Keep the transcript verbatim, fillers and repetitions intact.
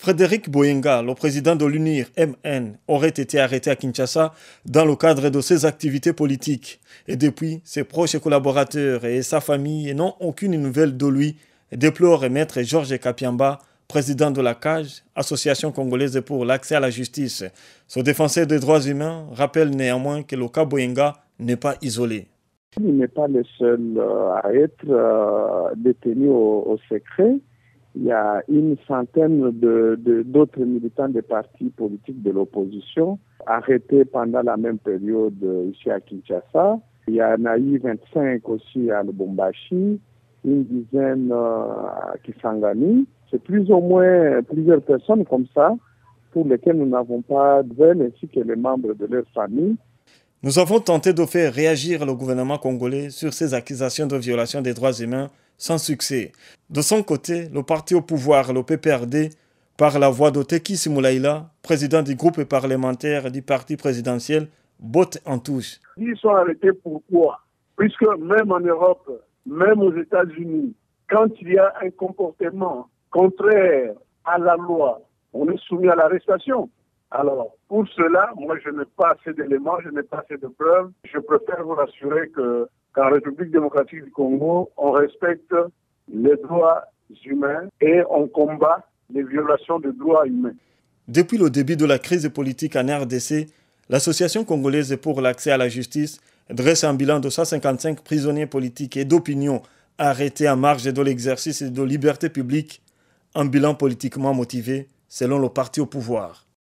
Frédéric Boyenga, le président de l'UNIR M N, aurait été arrêté à Kinshasa dans le cadre de ses activités politiques. Et depuis, ses proches collaborateurs et sa famille n'ont aucune nouvelle de lui, déplore maître Georges Kapiamba, président de la C A J, Association congolaise pour l'accès à la justice. Ce défenseur des droits humains rappelle néanmoins que le cas Boyenga n'est pas isolé. Il n'est pas le seul à être euh, détenu au, au secret. Il y a une centaine de, de, d'autres militants des partis politiques de l'opposition arrêtés pendant la même période ici à Kinshasa. Il y en a eu vingt-cinq aussi à Lubumbashi, une dizaine euh, à Kisangani. C'est plus ou moins plusieurs personnes comme ça pour lesquelles nous n'avons pas de nouvelles, ainsi que les membres de leur famille. Nous avons tenté de faire réagir le gouvernement congolais sur ces accusations de violation des droits humains sans succès. De son côté, le parti au pouvoir, le P P R D, par la voix de Tekis Moulaïla, président du groupe parlementaire du parti présidentiel, botte en touche. Ils sont arrêtés pourquoi? Puisque même en Europe, même aux États-Unis, quand il y a un comportement contraire à la loi, on est soumis à l'arrestation. Alors, pour cela, moi, je n'ai pas assez d'éléments, je n'ai pas assez de preuves. Je préfère vous rassurer que, qu'en République démocratique du Congo, on respecte les droits humains et on combat les violations des droits humains. Depuis le début de la crise politique en R D C, l'Association congolaise pour l'accès à la justice dresse un bilan de cent cinquante-cinq prisonniers politiques et d'opinion arrêtés en marge de l'exercice de liberté publique, un bilan politiquement motivé selon le parti au pouvoir.